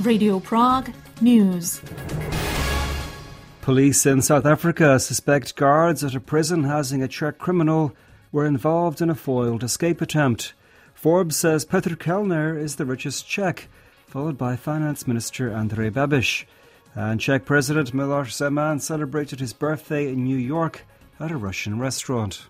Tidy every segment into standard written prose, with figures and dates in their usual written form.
Radio Prague News. Police in South Africa suspect guards at a prison housing a Czech criminal were involved in a foiled escape attempt. Forbes says Petr Kellner is the richest Czech, followed by Finance Minister Andrej Babiš. And Czech President Miloš Zeman celebrated his birthday in New York at a Russian restaurant.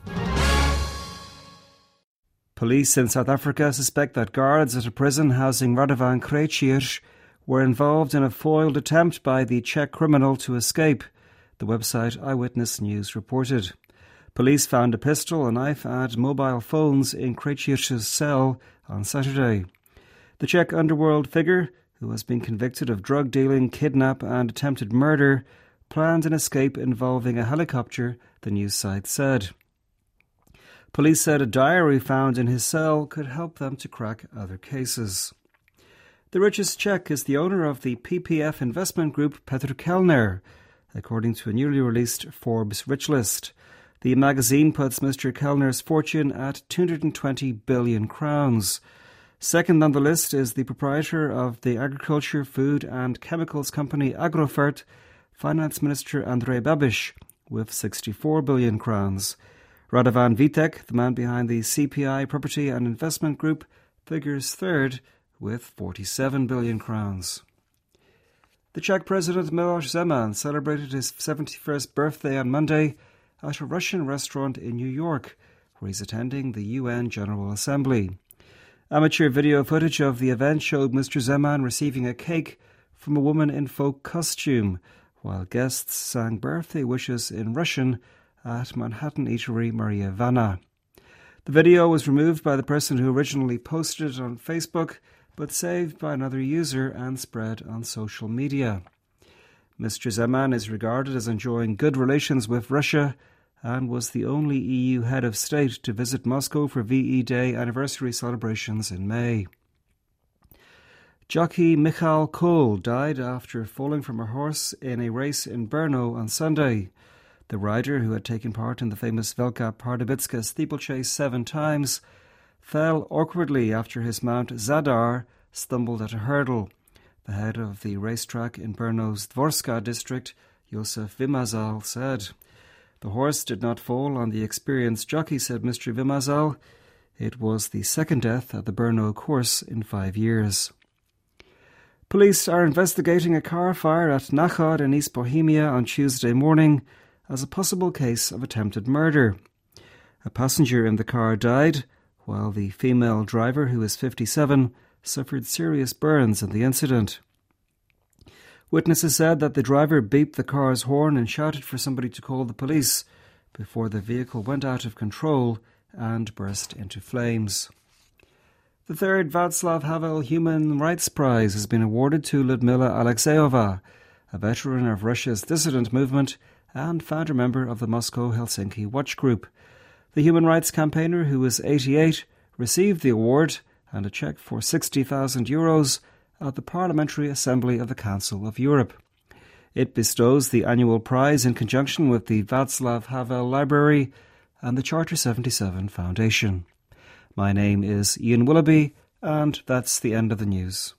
Police in South Africa suspect that guards at a prison housing Radovan Krejcir were involved in a foiled attempt by the Czech criminal to escape, the website Eyewitness News reported. Police found a pistol, a knife and mobile phones in Krejcir's cell on Saturday. The Czech underworld figure, who has been convicted of drug dealing, kidnap and attempted murder, planned an escape involving a helicopter, the news site said. Police said a diary found in his cell could help them to crack other cases. The richest Czech is the owner of the PPF investment group Petr Kellner, according to a newly released Forbes rich list. The magazine puts Mr. Kellner's fortune at 220 billion crowns. Second on the list is the proprietor of the agriculture, food and chemicals company Agrofert, Finance Minister Andrej Babiš, with 64 billion crowns. Radovan Vitek, the man behind the CPI Property and Investment Group, figures third with 47 billion crowns. The Czech President Miloš Zeman celebrated his 71st birthday on Monday at a Russian restaurant in New York, where he's attending the UN General Assembly. Amateur video footage of the event showed Mr. Zeman receiving a cake from a woman in folk costume, while guests sang birthday wishes in Russian at Manhattan eatery Maria Vana. The video was removed by the person who originally posted it on Facebook, but saved by another user and spread on social media. Mr. Zeman is regarded as enjoying good relations with Russia and was the only EU head of state to visit Moscow for VE Day anniversary celebrations in May. Jockey Michal Kohl died after falling from a horse in a race in Brno on Sunday. The rider, who had taken part in the famous Velká Pardubická steeplechase 7 times, fell awkwardly after his mount Zadar stumbled at a hurdle. The head of the racetrack in Brno's Dvorska district, Josef Vymazal, said. The horse did not fall on the experienced jockey, said Mr. Vymazal. It was the second death at the Brno course in 5 years. Police are investigating a car fire at Náchod in East Bohemia on Tuesday morning as a possible case of attempted murder. A passenger in the car died, while the female driver, who is 57, suffered serious burns in the incident. Witnesses said that the driver beeped the car's horn and shouted for somebody to call the police before the vehicle went out of control and burst into flames. The third Václav Havel Human Rights Prize has been awarded to Lyudmila Alexeyova, a veteran of Russia's dissident movement and founder member of the Moscow-Helsinki Watch Group. The human rights campaigner, who was 88, received the award and a cheque for €60,000 at the Parliamentary Assembly of the Council of Europe. It bestows the annual prize in conjunction with the Václav Havel Library and the Charter 77 Foundation. My name is Ian Willoughby, and that's the end of the news.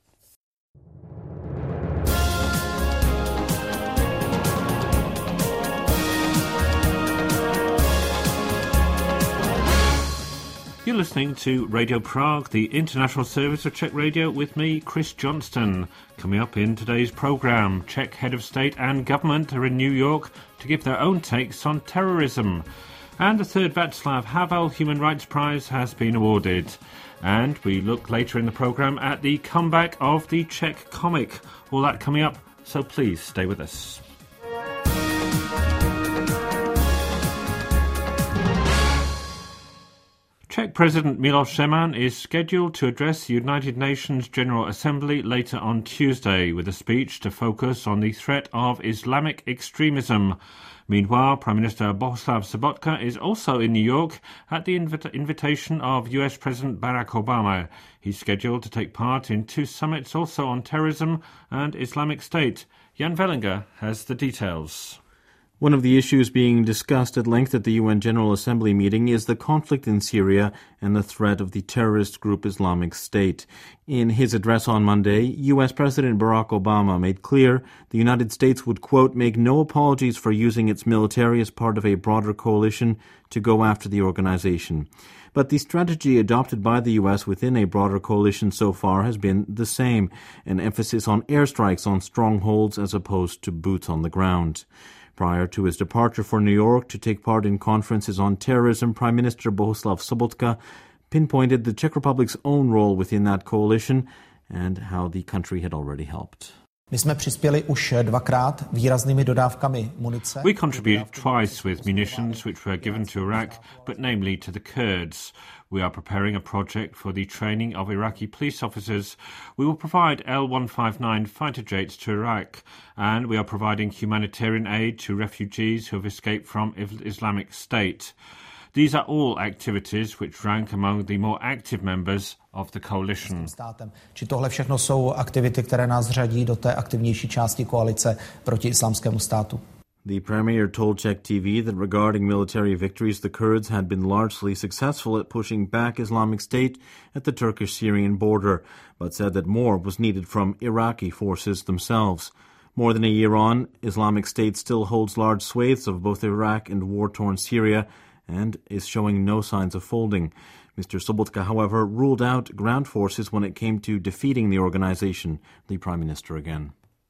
You're listening to Radio Prague, the international service of Czech Radio, with me, Chris Johnston. Coming up in today's programme, Czech head of state and government are in New York to give their own takes on terrorism. And the third Václav Havel Human Rights Prize has been awarded. And we look later in the programme at the comeback of the Czech comic. All that coming up, so please stay with us. Czech President Miloš Zeman is scheduled to address the United Nations General Assembly later on Tuesday with a speech to focus on the threat of Islamic extremism. Meanwhile, Prime Minister Bohuslav Sobotka is also in New York at the invitation of US President Barack Obama. He's scheduled to take part in 2 summits also on terrorism and Islamic State. Jan Vellinger has the details. One of the issues being discussed at length at the UN General Assembly meeting is the conflict in Syria and the threat of the terrorist group Islamic State. In his address on Monday, U.S. President Barack Obama made clear the United States would, quote, make no apologies for using its military as part of a broader coalition to go after the organization. But the strategy adopted by the U.S. within a broader coalition so far has been the same, an emphasis on airstrikes on strongholds as opposed to boots on the ground. Prior to his departure for New York to take part in conferences on terrorism, Prime Minister Bohuslav Sobotka pinpointed the Czech Republic's own role within that coalition and how the country had already helped. My jsme přispěli už dvakrát výraznými dodávkami munice. We contributed twice with munitions which were given to Iraq, but namely to the Kurds. We are preparing a project for the training of Iraqi police officers. We will provide L-159 fighter jets to Iraq, and we are providing humanitarian aid to refugees who have escaped from Islamic State. These are all activities which rank among the more active members of the coalition. Či tohle všechno jsou aktivity, které nás řadí do té aktivnější části koalice proti Islámskému státu. The premier told Czech TV that regarding military victories, the Kurds had been largely successful at pushing back Islamic State at the Turkish-Syrian border, but said that more was needed from Iraqi forces themselves. More than a year on, Islamic State still holds large swathes of both Iraq and war-torn Syria and is showing no signs of folding. Mr. Sobotka, however, ruled out ground forces when it came to defeating the organization. The Prime Minister again.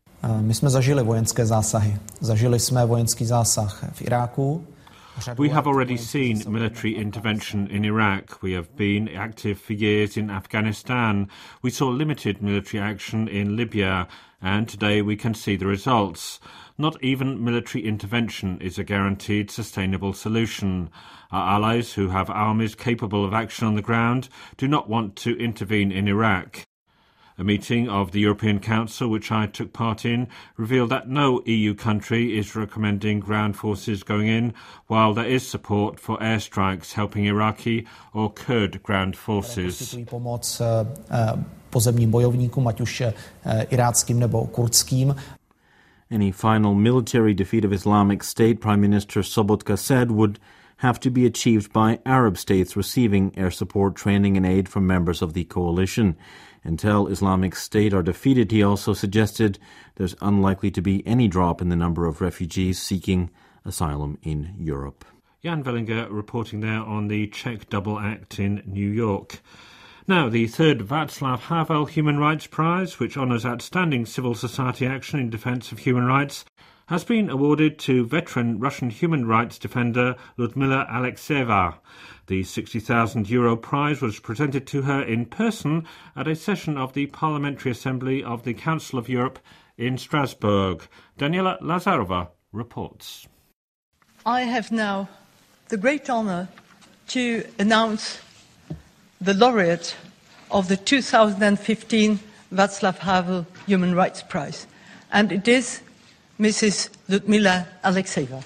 My jsme zažili vojenské zásahy. Zažili jsme vojenský zásah v Iráku. We have already seen military intervention in Iraq. We have been active for years in Afghanistan. We saw limited military action in Libya, and today we can see the results. Not even military intervention is a guaranteed sustainable solution. Our allies, who have armies capable of action on the ground, do not want to intervene in Iraq. A meeting of the European Council, which I took part in, revealed that no EU country is recommending ground forces going in, while there is support for airstrikes helping Iraqi or Kurd ground forces. Pomoc pozemním bojovníkům, ať už iráckým nebo kurdským. Any final military defeat of Islamic State, Prime Minister Sobotka said, would have to be achieved by Arab states receiving air support, training and aid from members of the coalition. Until Islamic State are defeated, he also suggested there's unlikely to be any drop in the number of refugees seeking asylum in Europe. Jan Vellinger reporting there on the Czech Double Act in New York. Now, the third Václav Havel Human Rights Prize, which honours outstanding civil society action in defence of human rights, has been awarded to veteran Russian human rights defender Ludmila Alexeyeva. The €60,000 prize was presented to her in person at a session of the Parliamentary Assembly of the Council of Europe in Strasbourg. Daniela Lazarova reports. I have now the great honour to announce the laureate of the 2015 Václav Havel Human Rights Prize, and it is Mrs. Ludmila Alexeyeva.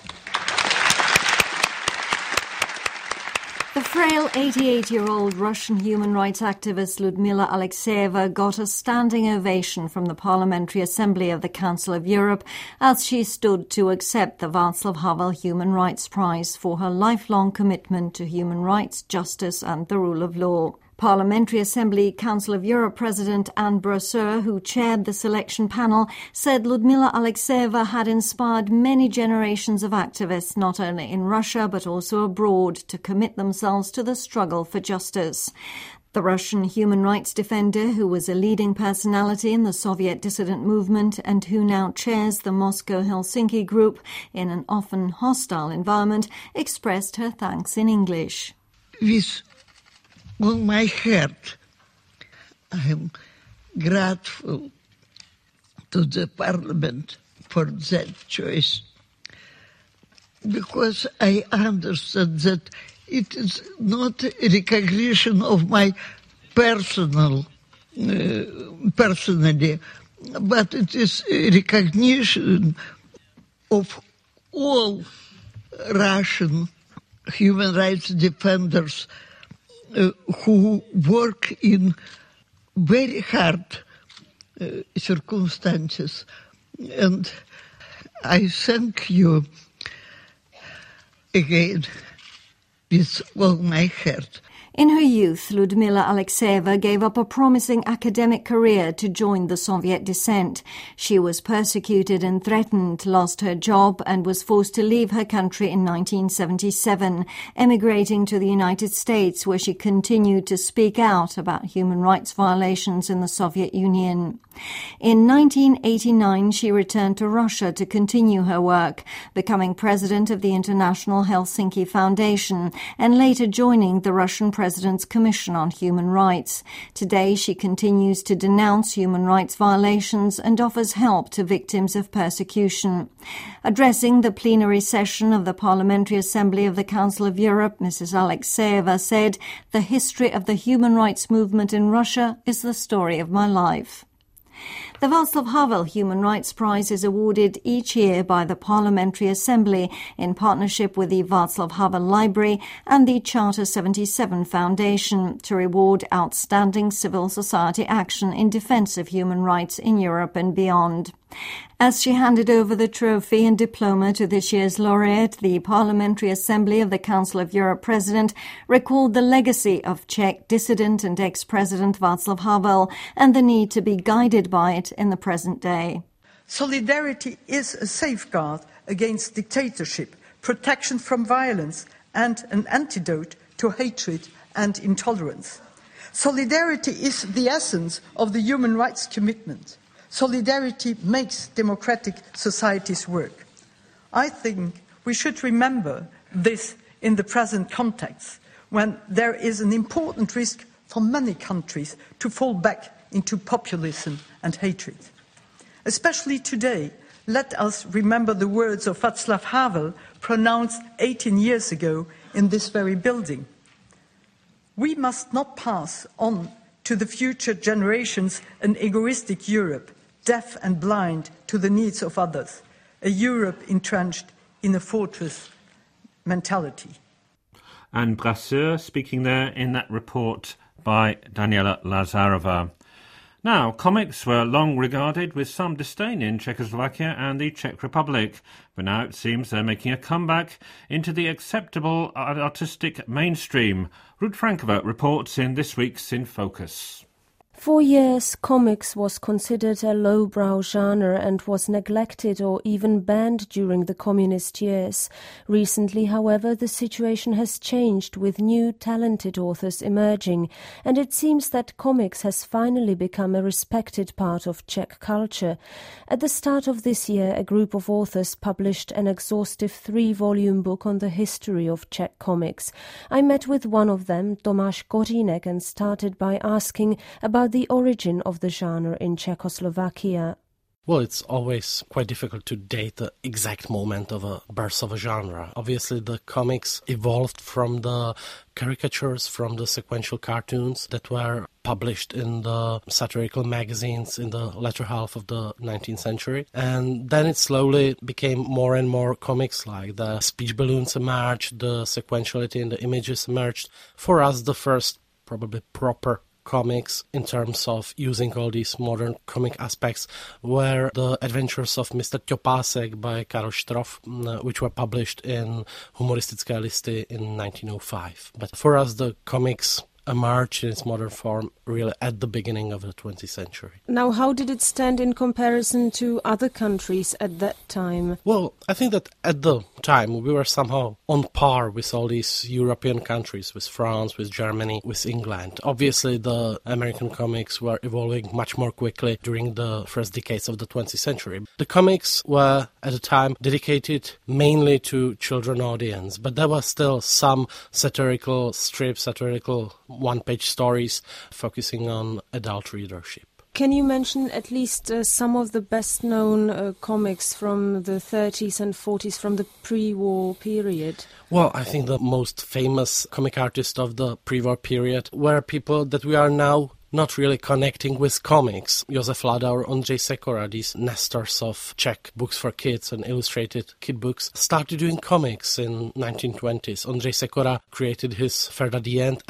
The frail 88-year-old Russian human rights activist Ludmila Alexeyeva got a standing ovation from the Parliamentary Assembly of the Council of Europe as she stood to accept the Václav Havel Human Rights Prize for her lifelong commitment to human rights, justice and the rule of law. Parliamentary Assembly Council of Europe President Anne Brasseur, who chaired the selection panel, said Ludmila Alexeyeva had inspired many generations of activists, not only in Russia but also abroad, to commit themselves to the struggle for justice. The Russian human rights defender, who was a leading personality in the Soviet dissident movement and who now chairs the Moscow-Helsinki group in an often hostile environment, expressed her thanks in English. With all my heart, I am grateful to the Parliament for that choice, because I understand that it is not a recognition of my personally, but it is a recognition of all Russian human rights defenders who work in very hard circumstances. And I thank you again with all my heart. In her youth, Ludmila Alexeyeva gave up a promising academic career to join the Soviet descent. She was persecuted and threatened, lost her job, and was forced to leave her country in 1977, emigrating to the United States, where she continued to speak out about human rights violations in the Soviet Union. In 1989, she returned to Russia to continue her work, becoming president of the International Helsinki Foundation, and later joining the Russian President's Commission on Human Rights. Today, she continues to denounce human rights violations and offers help to victims of persecution. Addressing the plenary session of the Parliamentary Assembly of the Council of Europe, Mrs. Alexeyeva said, "The history of the human rights movement in Russia is the story of my life." The Václav Havel Human Rights Prize is awarded each year by the Parliamentary Assembly in partnership with the Václav Havel Library and the Charter 77 Foundation to reward outstanding civil society action in defence of human rights in Europe and beyond. As she handed over the trophy and diploma to this year's laureate, the Parliamentary Assembly of the Council of Europe President recalled the legacy of Czech dissident and ex-president Václav Havel and the need to be guided by it in the present day. Solidarity is a safeguard against dictatorship, protection from violence, and an antidote to hatred and intolerance. Solidarity is the essence of the human rights commitment. Solidarity makes democratic societies work. I think we should remember this in the present context, when there is an important risk for many countries to fall back into populism and hatred. Especially today, let us remember the words of Václav Havel pronounced 18 years ago in this very building. We must not pass on to the future generations an egoistic Europe, deaf and blind to the needs of others, a Europe entrenched in a fortress mentality. And Brasseur speaking there in that report by Daniela Lazarova. Now, comics were long regarded with some disdain in Czechoslovakia and the Czech Republic, but now it seems they're making a comeback into the acceptable artistic mainstream. Ruth Frankova reports in this week's In Focus. For years, comics was considered a lowbrow genre and was neglected or even banned during the communist years. Recently, however, the situation has changed with new talented authors emerging, and it seems that comics has finally become a respected part of Czech culture. At the start of this year, a group of authors published an exhaustive 3-volume book on the history of Czech comics. I met with one of them, Tomáš Kořínek, and started by asking about the origin of the genre in Czechoslovakia. Well, it's always quite difficult to date the exact moment of a birth of a genre. Obviously, the comics evolved from the caricatures, from the sequential cartoons that were published in the satirical magazines in the latter half of the 19th century. And then it slowly became more and more comics-like. The speech balloons emerged, the sequentiality in the images emerged. For us, the first probably proper comics in terms of using all these modern comic aspects were the Adventures of Mr. Ťopásek by Karel Štrof, which were published in Humoristické listy in 1905. But for us, the comics emerged in its modern form really at the beginning of the 20th century. Now, how did it stand in comparison to other countries at that time? Well, I think that at the time we were somehow on par with all these European countries, with France, with Germany, with England. Obviously, the American comics were evolving much more quickly during the first decades of the 20th century. The comics were, at the time, dedicated mainly to children audience, but there were still some satirical strips, satirical one-page stories focusing on adult readership. Can you mention at least some of the best-known comics from the 30s and 40s, from the pre-war period? Well, I think the most famous comic artists of the pre-war period were people that we are now not really connecting with comics. Josef Lada or Ondřej Sekora, these nestors of Czech books for kids and illustrated kid books, started doing comics in 1920s. Ondřej Sekora created his Ferda the Ant as a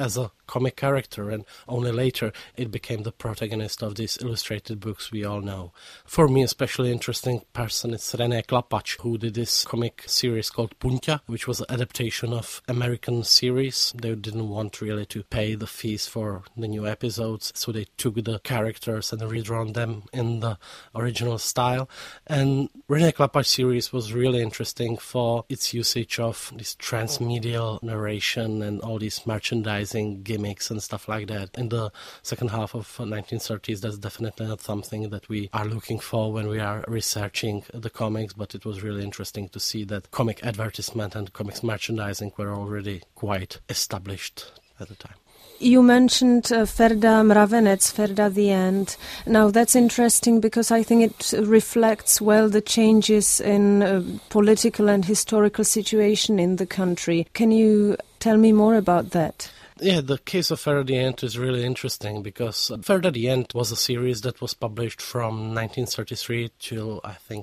comic character, and only later it became the protagonist of these illustrated books we all know. For me, especially interesting person is René Klapač, who did this comic series called Punťa, which was an adaptation of American series. They didn't want really to pay the fees for the new episodes, so they took the characters and redrawn them in the original style. And René Klapač series was really interesting for its usage of this transmedial narration and all these merchandising gimmicks and stuff like that. In the second half of 1930s, that's definitely not something that we are looking for when we are researching the comics, but it was really interesting to see that comic advertisement and comics merchandising were already quite established at the time. You mentioned Ferda Mravenec, Ferda the Ant. Now that's interesting because I think it reflects well the changes in political and historical situation in the country. Can you tell me more about that? Yeah, the case of Ferda the Ant is really interesting because Ferda the Ant was a series that was published from 1933 till, I think,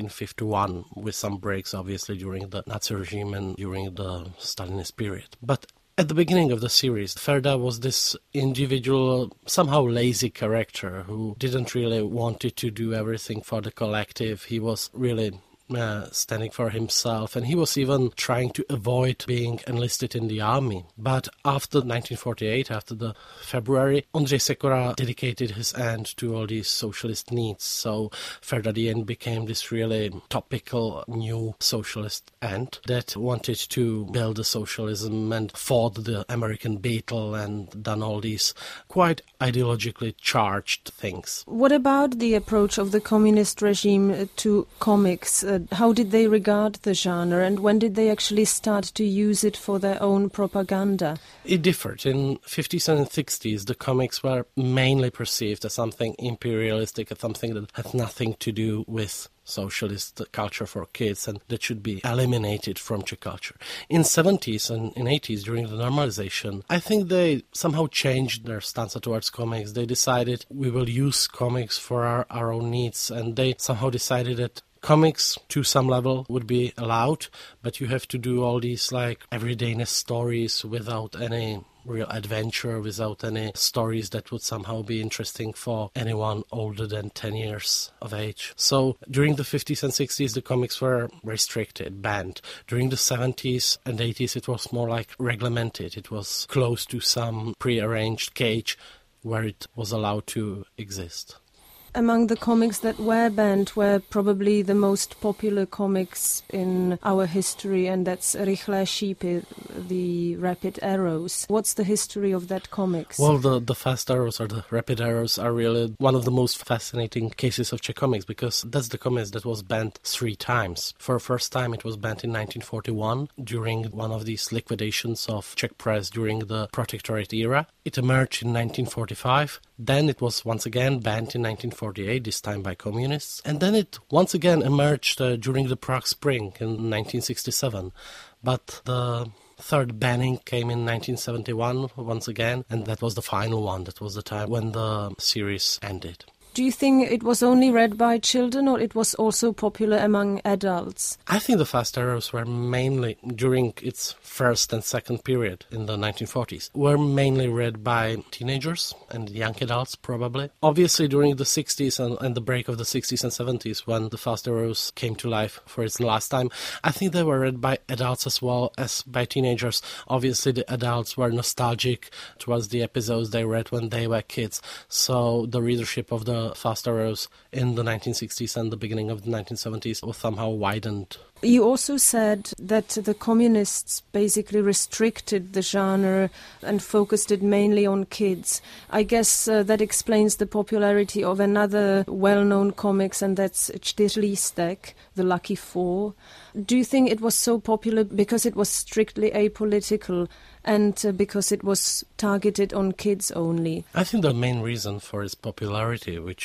1951, with some breaks, obviously, during the Nazi regime and during the Stalinist period. But at the beginning of the series, Ferda was this individual, somehow lazy character who didn't really want to do everything for the collective. He was really standing for himself, and he was even trying to avoid being enlisted in the army. But after 1948, after the February, Ondřej Sekora dedicated his end to all these socialist needs. So Ferda the Ant became this really topical new socialist ant that wanted to build a socialism and fought the American beetle and done all these quite ideologically charged things. What about the approach of the communist regime to comics? How did they regard the genre, and when did they actually start to use it for their own propaganda? It differed. In 50s and 60s, the comics were mainly perceived as something imperialistic, as something that had nothing to do with socialist culture for kids and that should be eliminated from Czech culture. In 70s and in 80s, during the normalization, I think they somehow changed their stance towards comics. They decided we will use comics for our own needs, and they somehow decided that comics to some level would be allowed, but you have to do all these like everydayness stories without any real adventure, without any stories that would somehow be interesting for anyone older than 10 years of age. So during the 50s and 60s, the comics were restricted, banned. During the 70s and 80s, it was more like reglemented. It was close to some prearranged cage where it was allowed to exist. Among the comics that were banned were probably the most popular comics in our history, and that's Rychlé šípy, the rapid arrows. What's the history of that comics? Well, the fast arrows or the rapid arrows are really one of the most fascinating cases of Czech comics, because that's the comics that was banned 3 times. For the first time, it was banned in 1941 during one of these liquidations of Czech press during the Protectorate era. It emerged in 1945. Then it was once again banned in 1948, this time by communists. And then it once again emerged during the Prague Spring in 1967. But the third banning came in 1971 once again, and that was the final one. That was the time when the series ended. Do you think it was only read by children, or it was also popular among adults? I think the fast arrows were mainly, during its first and second period in the 1940s, were mainly read by teenagers and young adults, probably. Obviously, during the 60s and the break of the 60s and 70s, when the fast arrows came to life for its last time, I think they were read by adults as well as by teenagers. Obviously, the adults were nostalgic towards the episodes they read when they were kids, so the readership of the fast arrows in the 1960s and the beginning of the 1970s was somehow widened. You also said that the communists basically restricted the genre and focused it mainly on kids. I guess that explains the popularity of another well-known comics, and that's Čtyřlístek, The Lucky Four. Do you think it was so popular because it was strictly apolitical and because it was targeted on kids only? I think the main reason for its popularity, which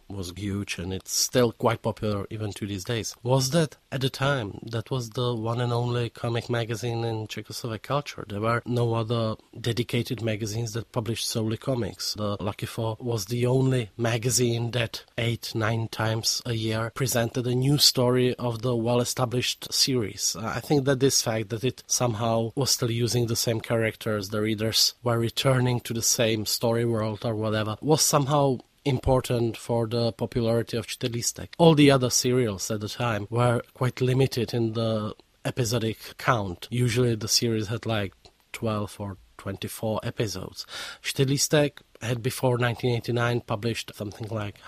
was huge, and it's still quite popular even to these days, was that at the time that was the one and only comic magazine in Czechoslovak culture. There were no other dedicated magazines that published solely comics. The Lucky Four was the only magazine that 8-9 times a year presented a new story of the well-established series. I think that this fact that it somehow was still using the same characters, the readers were returning to the same story world or whatever, was somehow important for the popularity of Čtyřlistek. All the other serials at the time were quite limited in the episodic count. Usually the series had like 12 or 24 episodes. Čtyřlistek had before 1989 published something like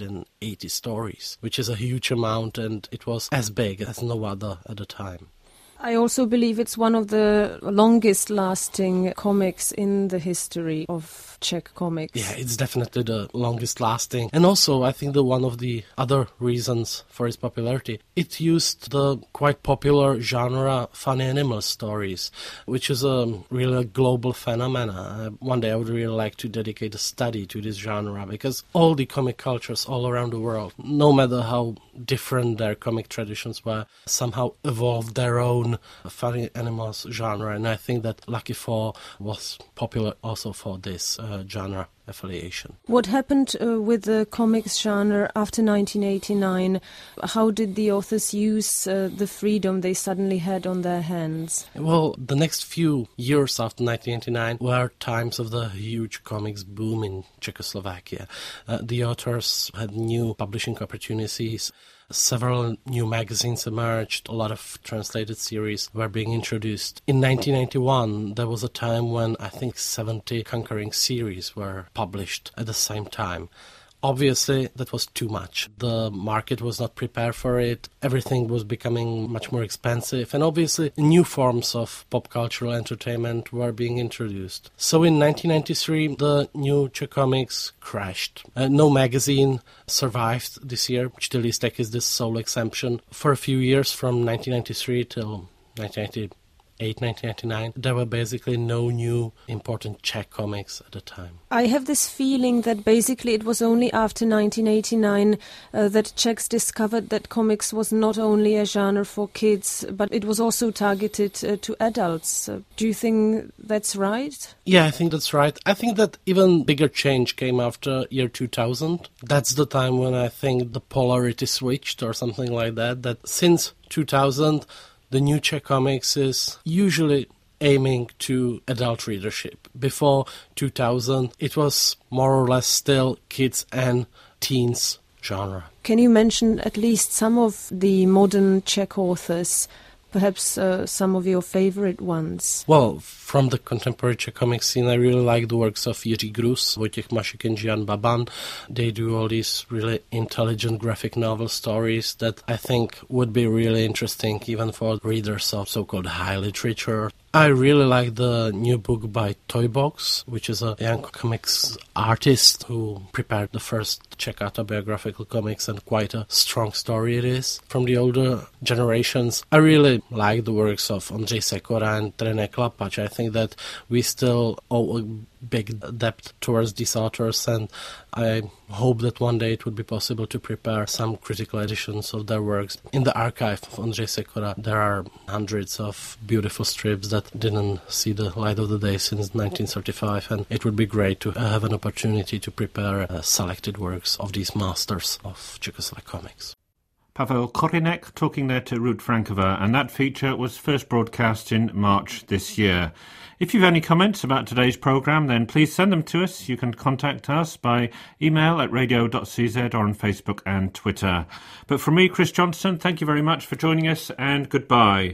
180 stories, which is a huge amount, and it was as big as no other at the time. I also believe it's one of the longest-lasting comics in the history of Czech comics. Yeah, it's definitely the longest-lasting. And also, I think one of the other reasons for its popularity, it used the quite popular genre funny animal stories, which is a really global phenomenon. One day I would really like to dedicate a study to this genre, because all the comic cultures all around the world, no matter how different their comic traditions were, somehow evolved their own funny animals genre, and I think that Lucky Four was popular also for this genre affiliation. What happened with the comics genre after 1989? How did the authors use the freedom they suddenly had on their hands? Well, the next few years after 1989 were times of the huge comics boom in Czechoslovakia. The authors had new publishing opportunities. Several new magazines emerged, a lot of translated series were being introduced. In 1991, there was a time when I think 70 concurring series were published at the same time. Obviously, that was too much. The market was not prepared for it. Everything was becoming much more expensive. And obviously, new forms of pop cultural entertainment were being introduced. So in 1993, the new Czech comics crashed. No magazine survived this year. Čtyřlistek is the sole exemption. For a few years, from 1993 till 1999, there were basically no new important Czech comics at the time. I have this feeling that basically it was only after 1989 that Czechs discovered that comics was not only a genre for kids, but it was also targeted to adults. Do you think that's right? Yeah, I think that's right. I think that even bigger change came after year 2000. That's the time when I think the polarity switched or something like that. That since 2000, the new Czech comics is usually aiming to adult readership. Before 2000, it was more or less still kids and teens genre. Can you mention at least some of the modern Czech authors, perhaps some of your favorite ones? Well, from the contemporary Czech comic scene, I really like the works of Jiří Grus, Vojtěch Mašek and Jan Baban. They do all these really intelligent graphic novel stories that I think would be really interesting even for readers of so-called high literature. I really like the new book by Toybox, which is a young comics artist who prepared the first Czech autobiographical comics, and quite a strong story it is. From the older generations, I really like the works of Ondřej Sekora and René Klapač. I think that we still owe a big debt towards these authors, and I hope that one day it would be possible to prepare some critical editions of their works. In the archive of Ondřej Sekora, there are hundreds of beautiful strips that didn't see the light of the day since 1935, and it would be great to have an opportunity to prepare selected works of these masters of Czechoslovak comics. Pavel Korinek talking there to Ruud Frankova, and that feature was first broadcast in March this year. If you've any comments about today's programme, then please send them to us. You can contact us by email at radio.cz or on Facebook and Twitter. But from me, Chris Johnston, thank you very much for joining us, and goodbye.